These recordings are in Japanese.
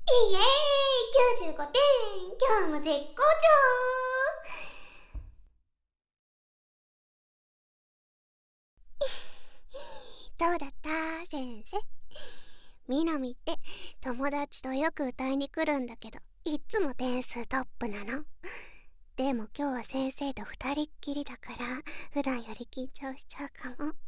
イエーイ !95 点。今日も絶好調。どうだった先生。みなみって友達とよく歌いに来るんだけど、いっつも点数トップなの。でも今日は先生と二人っきりだから、普段より緊張しちゃうかも。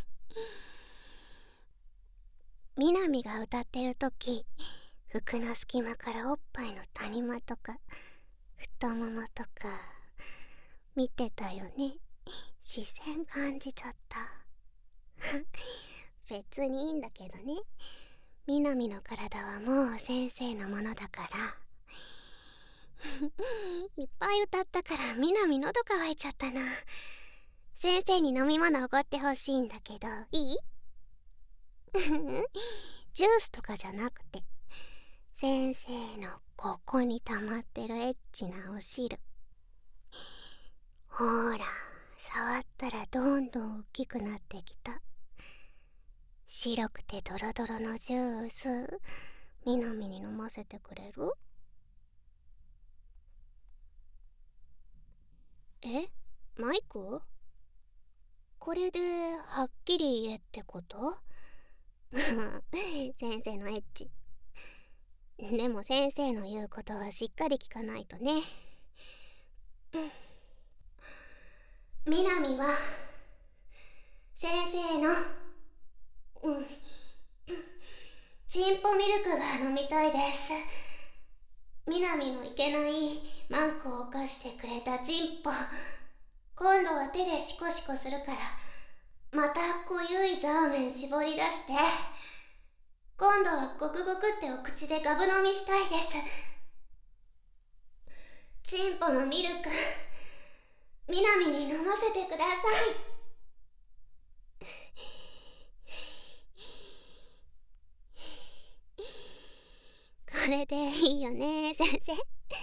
みなみが歌ってるとき、服の隙間からおっぱいの谷間とか太ももとか見てたよね。視線感じちゃった。別にいいんだけどね。みなみの体はもう先生のものだから。いっぱい歌ったからみなみ喉乾いちゃったな。先生に飲み物おごってほしいんだけど、いい？ジュースとかじゃなくて、先生のここに溜まってるエッチなお汁。ほら、触ったらどんどん大きくなってきた。白くてドロドロのジュース、みなみに飲ませてくれる？え？マイク？これではっきり言えってこと？先生のエッチ。でも先生の言うことはしっかり聞かないとね。みなみは先生のチンポミルクが飲みたいです。みなみのいけないマンコを犯してくれたチンポ、今度は手でシコシコするから、また濃ゆいザーメン絞り出して、今度はゴクゴクってお口でガブ飲みしたいです。チンポのミルク、みなみに飲ませてください。これでいいよね、先生。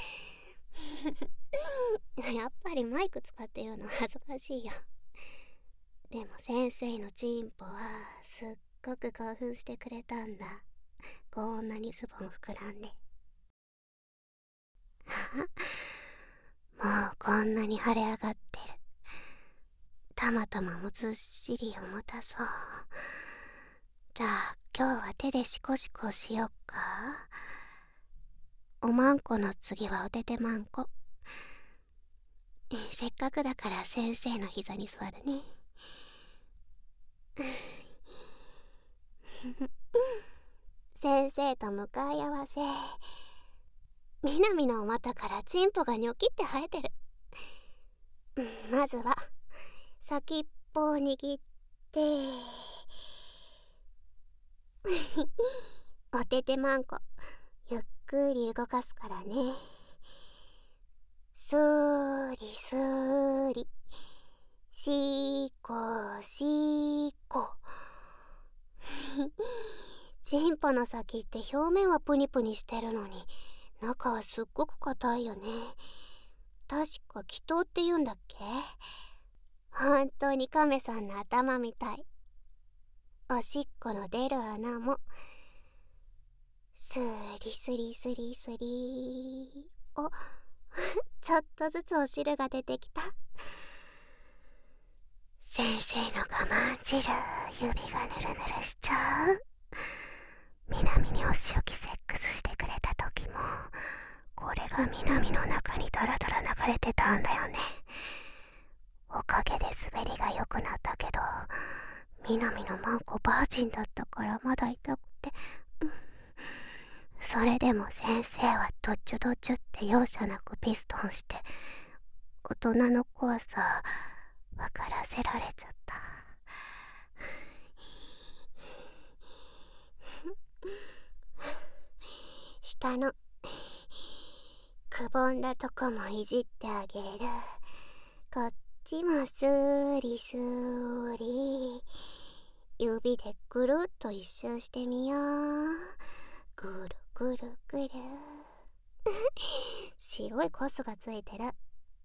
やっぱりマイク使って言うの恥ずかしいよ。でも先生のチンポはすっごく興奮してくれたんだ。こんなにズボン膨らんで。もうこんなに腫れ上がってる。たまたまもずっしり重たそう。じゃあ今日は手でシコシコしよっか。おまんこの次はおててまんこ。せっかくだから先生の膝に座るね。先生と向かい合わせ。みなみのお股からチンポがニョキって生えてる。まずは先っぽを握っておててまんこゆっくり動かすからね。スーリスーリ、シーコシーコ。チンポの先って表面はプニプニしてるのに中はすっごく硬いよね。確か気筒って言うんだっけ？本当にカメさんの頭みたい。おしっこの出る穴もスリスリスリスリ。お、ちょっとずつお汁が出てきた。先生の我慢汁、指がヌルヌルしちゃう。みなみにお仕置きセックスしてくれた時もこれがみなみの中にダラダラ流れてたんだよね。おかげで滑りが良くなったけど、みなみのマンコバージンだったからまだ痛くて、それでも先生はドッチュドッチュって容赦なくピストンして、大人の怖さ分からせられちゃった。下のくぼんだとこもいじってあげる。こっちもスーリスーリ。指でぐるっと一周してみよう。ぐるぐるぐる。白いコスがついてる。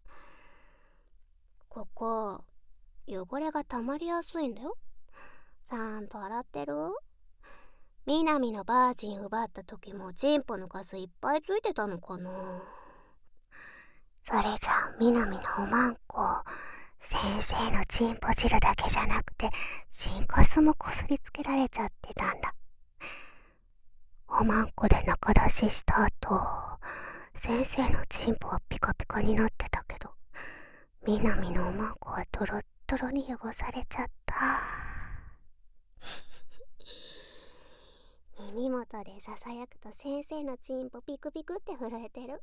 ここ汚れが溜まりやすいんだよ。ちゃんと洗ってる？ みなみのバージン奪った時もチンポのカスいっぱいついてたのかな。それじゃみなみのおまんこ、先生のチンポ汁だけじゃなくてチンカスもこすりつけられちゃってたんだ。おまんこで中出しした後、先生のチンポはピカピカになってたけど、みなみのおまんこはトロットロに汚されちゃった。耳元でささやくと先生のチンポピクピクって震えてる。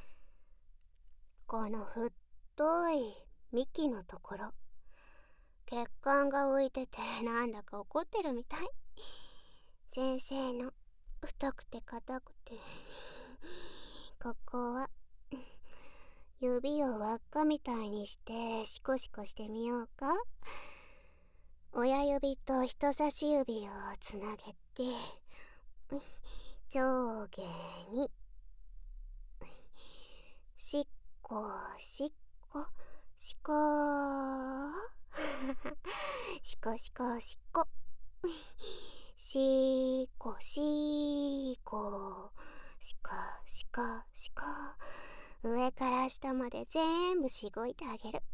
この太い幹のところ、血管が浮いててなんだか怒ってるみたい。先生の太くて硬くてここは指を輪っかみたいにしてシコシコしてみようか。親指と人差し指をつなげて上下にしっこしっこしこしこしこしこしこしこしかしかしか、上から下まで全部しごいてあげる。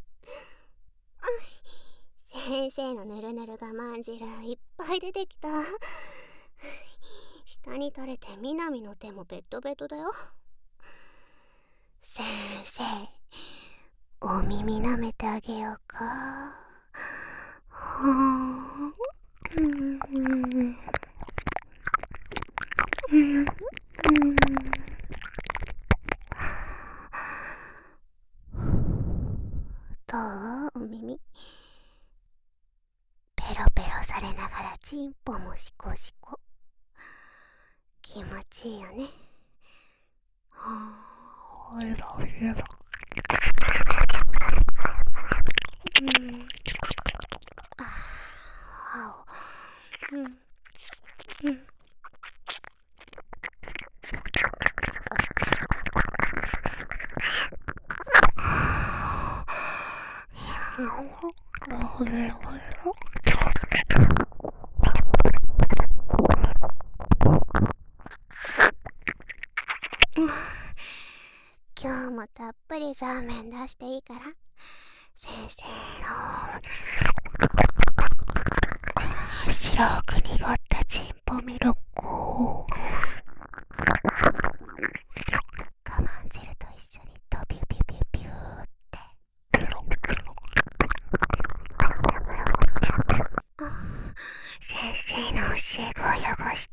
先生のぬるぬる我慢汁いっぱい出てきた。下に垂れてみなみの手もベトベトだよ。先生、お耳舐めてあげようか。どう？お耳ペロペロされながらチンポもシコシコ、気持ちいいよね。今日もたっぷりザーメン出していいから、先生の白く濁ったチンポミルクを我慢汁と一緒にドビュビュビュビューって先生の教え子を汚して、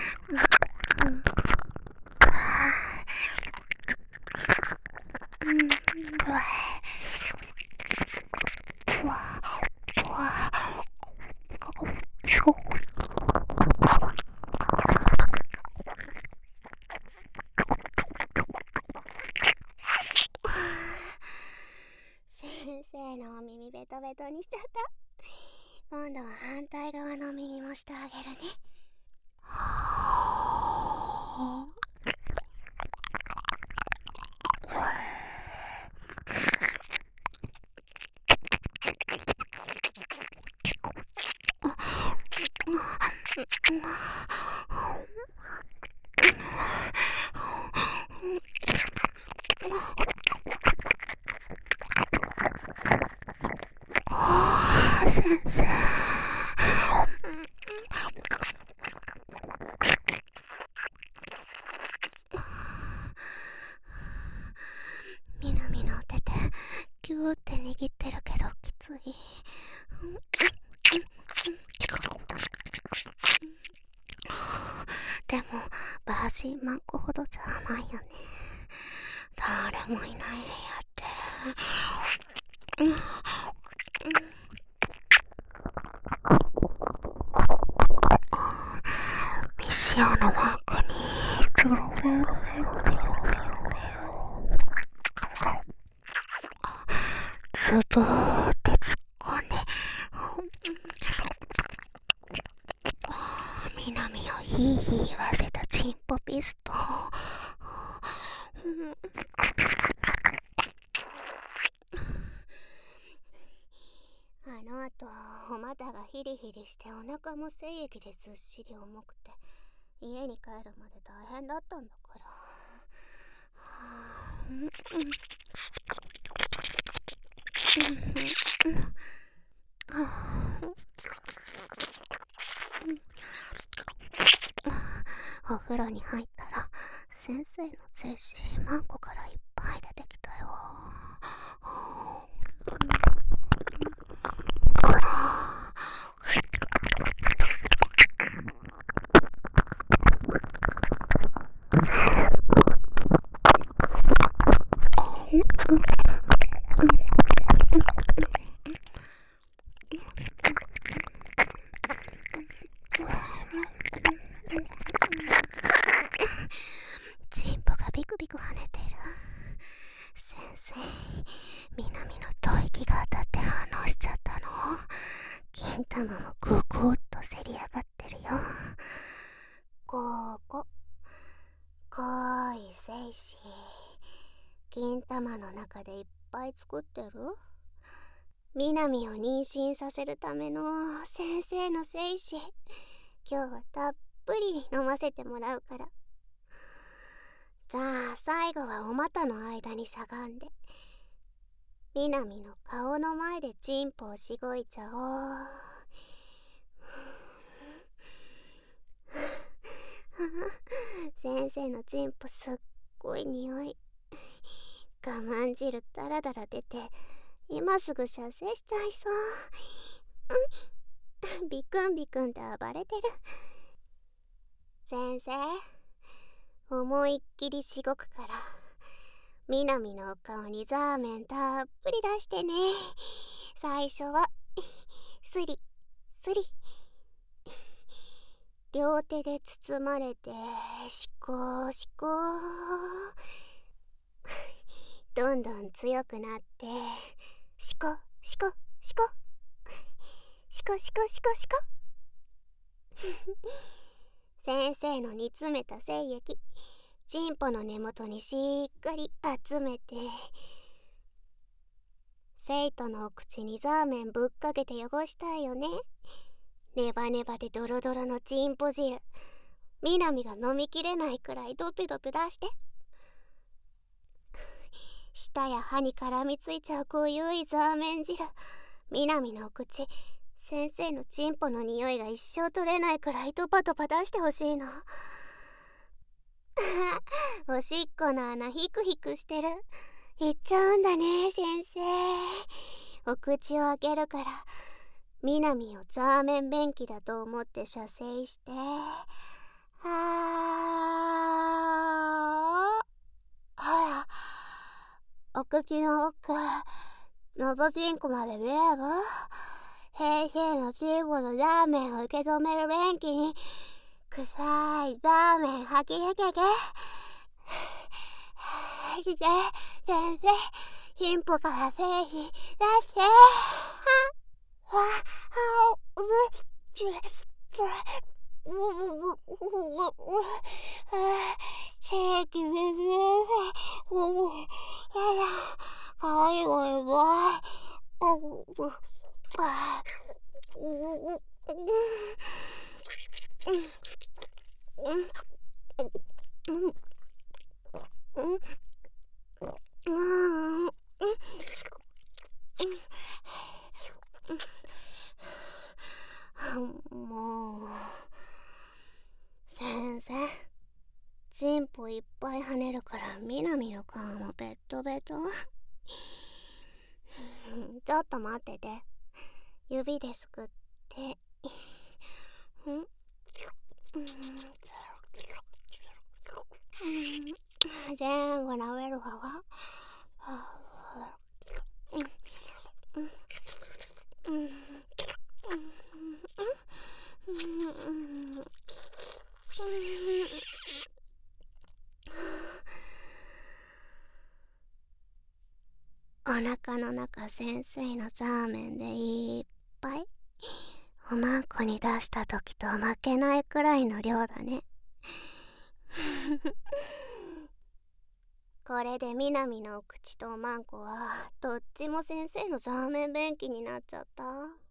先生のお耳ベトベトにしちゃった。今度は反対側の耳もしてあげるね。先生、みなみのお手手ギューって握ってるけどきつい。でもバージンマンコほどじゃないよね。誰もいない部屋って未使用のマークにズブーって突っ込んでみなみをヒーヒー言わせたチンポピスト。あの後おまた肌がヒリヒリしてお腹も精液でずっしり重くて、家に帰るまで大変だったんだから。お風呂に入ったら先生の精子マンコからいっぱい出てきたよ。チンポがビクビク跳ねてる。先生、南の吐息が当たって反応しちゃったの。金玉もググッとせり上がってるよ。ここ濃い精子、金玉の中でいっぱい作ってる。南を妊娠させるための先生の精子、今日はたっぷり飲ませてもらうから。じゃあ最後はお股の間にしゃがんで、南の顔の前でチンポをしごいちゃおう。先生のチンポすっごい匂い。我慢汁ダラダラ出て、今すぐ射精しちゃいそう。ビクンビクンって暴れてる。先生、思いっきりしごくから、南のお顔にザーメンたっぷり出してね。最初はスリスリ、両手で包まれてシコーシコー、どんどん強くなってシコシコシコシコシコシコシコ先生の煮詰めた精液、チンポの根元にしっかり集めて、生徒のお口にザーメンぶっかけて汚したいよね。ネバネバでドロドロのチンポ汁、南が飲みきれないくらいドピドピ出して。舌や歯に絡みついちゃう濃ゆいザーメン汁、南のお口、先生のチンポの匂いが一生取れないくらいドパドパ出してほしいの。おしっこの穴ヒクヒクしてる。いっちゃうんだね先生。お口を開けるから、南をザーメン便器だと思って射精して、ほら、お口の奥、のどちんこまで見える？先生のチンコのラーメンを受け止める便器に、臭いラーメン吐きつけて。先生、チンポから精子出して。ケーキめめやだ、かわいいわよわ。もう先生、チンポいっぱい跳ねるから南の顔もベットベト。ちょっと待ってて、指ですくって。全部舐めるわわ。お腹の中先生のザーメンでいっぱい。おまんこに出した時と負けないくらいの量だね。これで南のお口とおまんこはどっちも先生のザーメン便器になっちゃった。